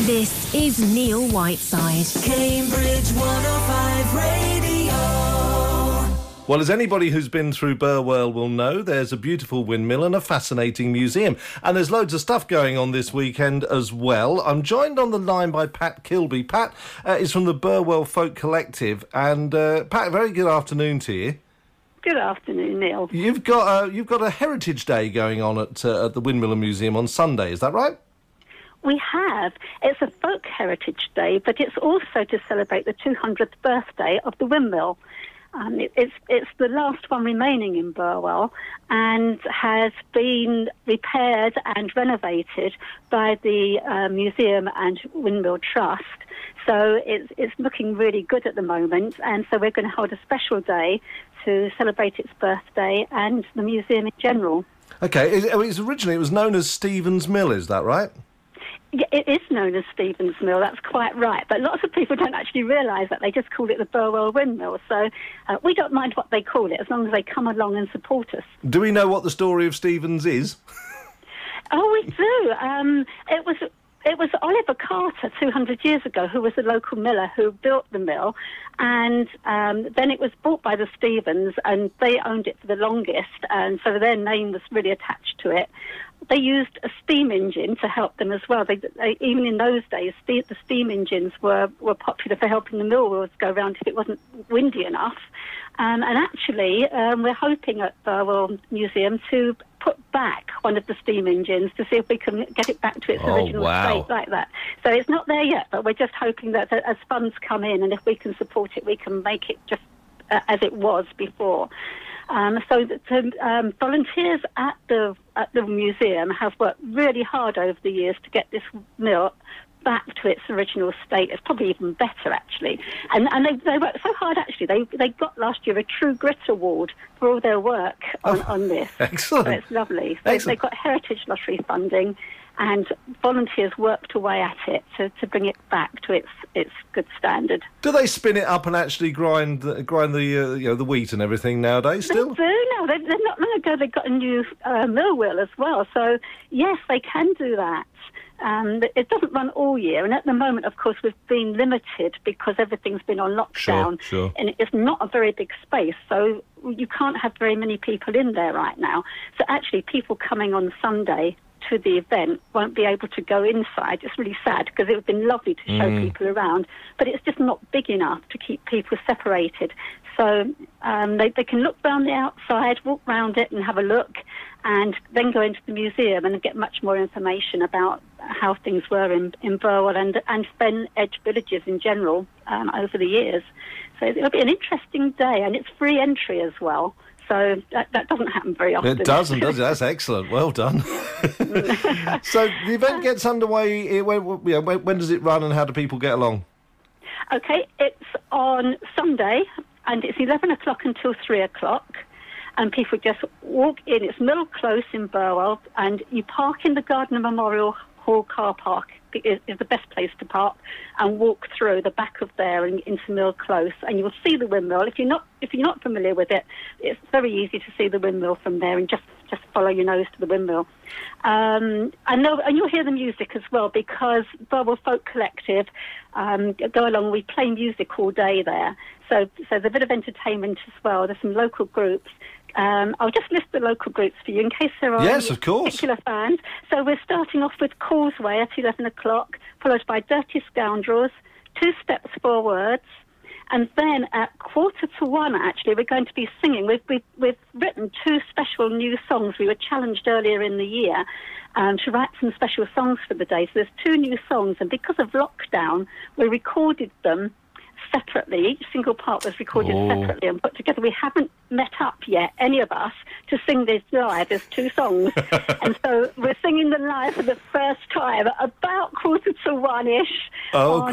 This is Neil Whiteside. Cambridge 105 Radio. Well, as anybody who's been through Burwell will know, there's a beautiful windmill and a fascinating museum. And there's loads of stuff going on this weekend as well. I'm joined on the line by Pat Kilby. Pat is from the Burwell Folk Collective. And Pat, very good afternoon to you. Good afternoon, Neil. You've got a Heritage Day going on at the Windmill and Museum on Sunday, is that right? We have. It's a folk heritage day, but it's also to celebrate the 200th birthday of the windmill. It's the last one remaining in Burwell and has been repaired and renovated by the Museum and Windmill Trust. So it's looking really good at the moment, and so we're going to hold a special day to celebrate its birthday and the museum in general. Okay, originally it was known as Stephen's Mill, is that right? Yeah, it is known as Stephen's Mill, that's quite right. But lots of people don't actually realise that. They just call it the Burwell Windmill. So we don't mind what they call it, as long as they come along and support us. Do we know what the story of Stephen's is? Oh, we do. It was Oliver Carter 200 years ago, who was a local miller who built the mill, and then it was bought by the Stephens, and they owned it for the longest, and so their name was really attached to it. They used a steam engine to help them as well. They, even in those days, the steam engines were popular for helping the mill wheels go round if it wasn't windy enough. And actually, we're hoping at Burwell Museum to put back one of the steam engines to see if we can get it back to its original state like that. So it's not there yet, but we're just hoping that as funds come in and if we can support it, we can make it just as it was before. Volunteers at the museum have worked really hard over the years to get this mill back to its original state. It's probably even better, actually. And they worked so hard, actually. They got last year a True Grit Award for all their work on this. Excellent. So it's lovely. Excellent. They got Heritage Lottery funding, and volunteers worked away at it to bring it back to its good standard. Do they spin it up and actually grind the wheat and everything nowadays still? They do now. They're not long ago they got a new mill wheel as well. So yes, they can do that. It doesn't run all year, and at the moment, of course, we've been limited because everything's been on lockdown. Sure. And it's not a very big space, so you can't have very many people in there right now. So actually, people coming on Sunday to the event won't be able to go inside. It's really sad because it would have been lovely to show people around, but it's just not big enough to keep people separated. So they can look round the outside, walk round it and have a look, and then go into the museum and get much more information about how things were in Burwell and Fen Edge villages in general over the years. So it'll be an interesting day, and it's free entry as well. So that doesn't happen very often. It doesn't, does it? That's excellent. Well done. So the event gets underway. When does it run, and how do people get along? Okay, it's on Sunday, and it's 11 o'clock until 3 o'clock. And people just walk in. It's Mill Close in Burwell, and you park in the Gardner Memorial Hall car park. Is the best place to park, and walk through the back of there and into Mill Close, and you will see the windmill. If you're not familiar with it, it's very easy to see the windmill from there, and just follow your nose to the windmill. And you'll hear the music as well, because Burwell Folk Collective go along. We play music all day there, so there's a bit of entertainment as well. There's some local groups. I'll just list the local groups for you in case there are yes, of course. particular fans. So we're starting off with Causeway at 11 o'clock, followed by Dirty Scoundrels, Two Steps Forwards, and then at 1:45, actually, we're going to be singing. We've written two special new songs. We were challenged earlier in the year to write some special songs for the day. So there's two new songs, and because of lockdown, we recorded them separately. Each single part was recorded separately and put together. We haven't met up yet, any of us, to sing this live. There's two songs. And so we're singing them live for the first time at about 1:45-ish on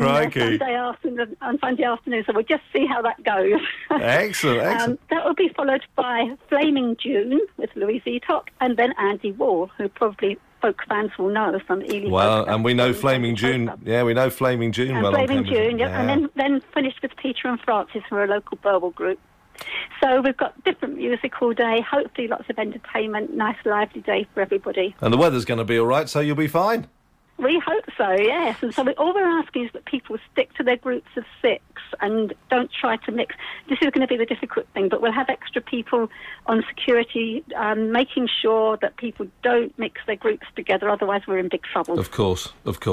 Sunday afternoon. So we'll just see how that goes. Excellent. That will be followed by Flaming June with Louise Eatock, and then Andy Wall, who probably folk fans will know from Ely. Well, and we know Flaming June. Yeah, we know Flaming June well. Flaming June, yeah. And then finished with Peter and Francis, who are a local Burwell group. So we've got different music all day, hopefully lots of entertainment, nice lively day for everybody. And the weather's going to be all right, so you'll be fine. We hope so, yes. And so all we're asking is that people stick to their groups of 6 and don't try to mix. This is going to be the difficult thing, but we'll have extra people on security making sure that people don't mix their groups together, otherwise we're in big trouble. Of course.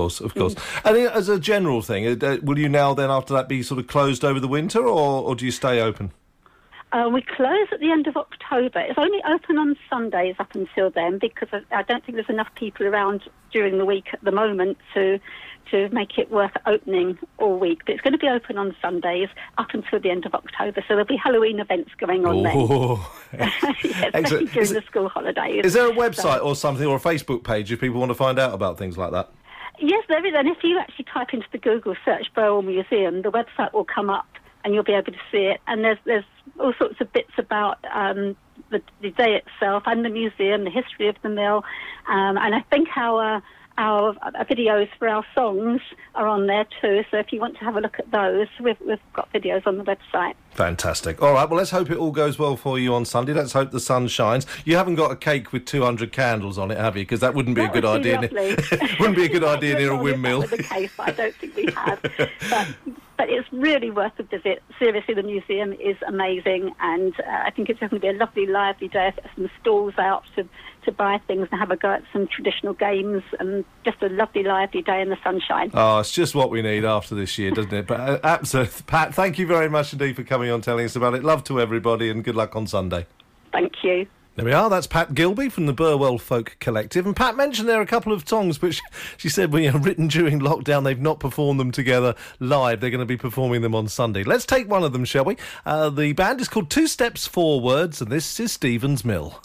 And as a general thing, will you now then after that be sort of closed over the winter, or do you stay open? We close at the end of October. It's only open on Sundays up until then because I don't think there's enough people around during the week at the moment to make it worth opening all week. But it's going to be open on Sundays up until the end of October. So there'll be Halloween events going on then. Yes, especially during the school holidays. Is there a website or something, or a Facebook page if people want to find out about things like that? Yes, there is. And if you actually type into the Google search Burwell Museum, the website will come up and you'll be able to see it. And there's all sorts of bits about the day itself and the museum, the history of the mill, and I think our videos for our songs are on there too. So if you want to have a look at those, we've got videos on the website. Fantastic. All right, well, let's hope it all goes well for you on Sunday. Let's hope the sun shines. You haven't got a cake with 200 candles on it, have you? Because that wouldn't be a good idea. Wouldn't be a good idea near a windmill. That was the case, but I don't think we have. But it's really worth a visit. Seriously, the museum is amazing, and I think it's going to be a lovely, lively day. Some stalls out to buy things and have a go at some traditional games, and just a lovely, lively day in the sunshine. Oh, it's just what we need after this year, doesn't it? But absolutely, Pat, thank you very much indeed for coming on, telling us about it. Love to everybody, and good luck on Sunday. Thank you. There we are, that's Pat Gilby from the Burwell Folk Collective. And Pat mentioned there are a couple of songs which she said were written during lockdown. They've not performed them together live. They're going to be performing them on Sunday. Let's take one of them, shall we? The band is called Two Steps Forwards, and this is Stephen's Mill.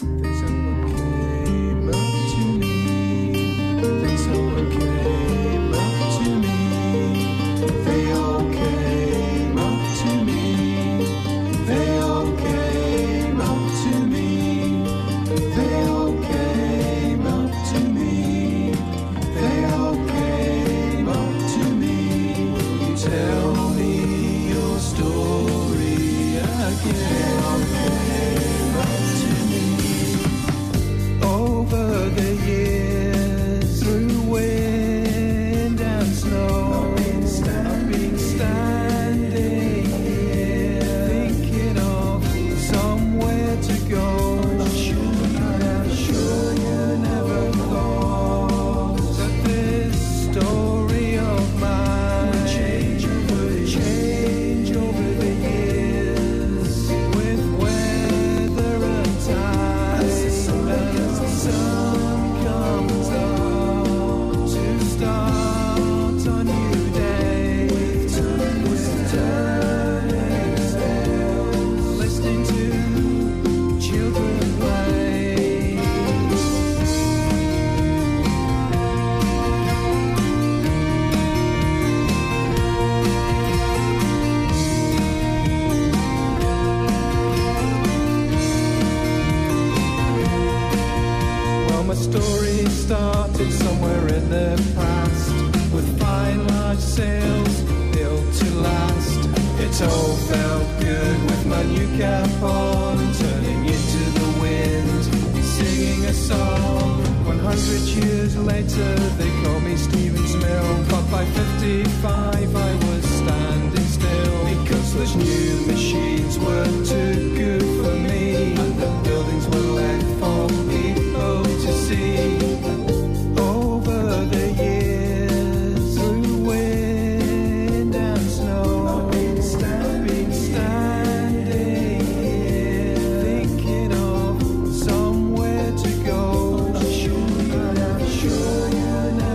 Sure you never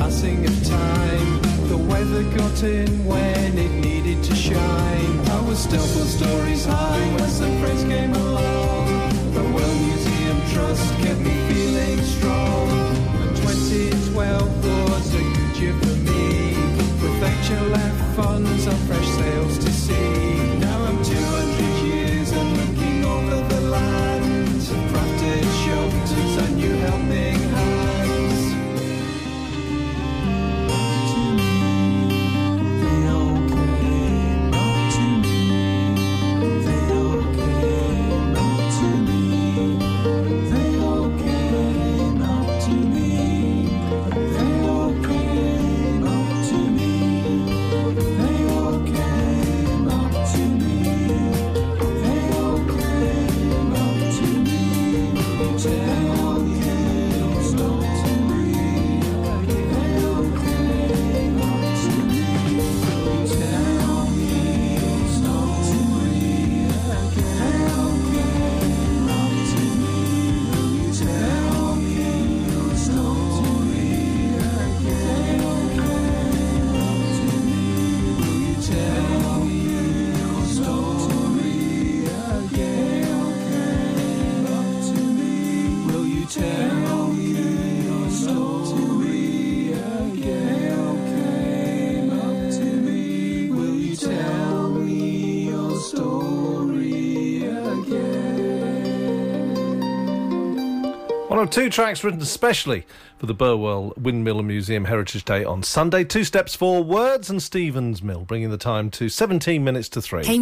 passing of time. The weather got in when it needed to shine. I was still 4 stories high when some friends came along. The World Museum Trust kept me feeling strong. And 2012 was a good year for me, with HLF funds and fresh sails to sea. Now I'm 200 years and looking over the land, crafted shelters and new helping hands. They all came up to me. They all came up to me. They all came up to me. They all came up to me. They all came up to me. They all came up to me. Tell me it's not to me. They all came up to me. Tell me it's not to me. They all came up to me. Tell me it's not to me. They all came up to me. Tell me it's not to me. They all came up to me. Will you tell me your story again? Came up to me. Will you tell me your story again? One of 2 tracks written especially for the Burwell Windmill and Museum Heritage Day on Sunday. 2 Steps Forwards and Stevens Mill, bringing the time to 17 minutes to 3.